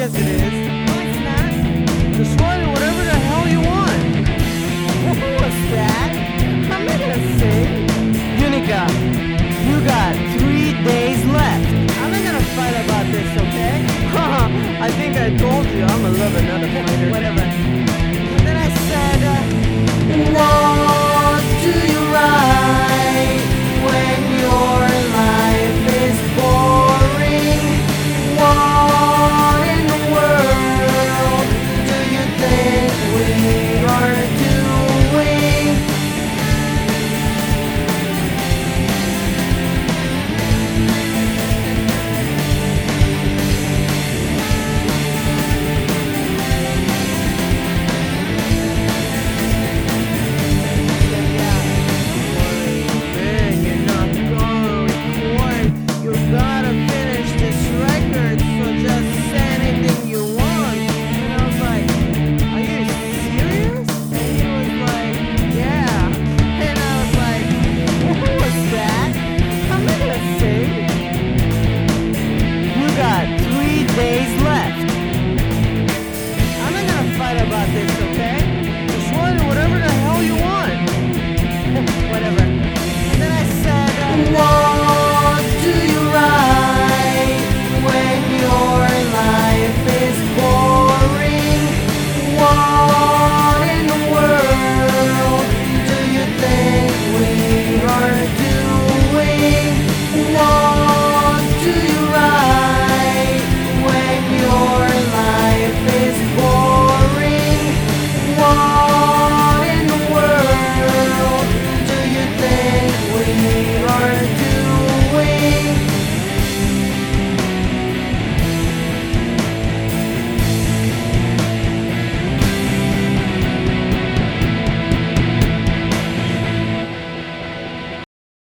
Yes, it is. No, it's not. Just write whatever the hell you want. What's that? I'm not gonna sing. Unica, you got 3 days left. I'm not gonna fight about this, okay? I think I told you I'm a lover, not a fighter. Whatever. And then I said, whoa.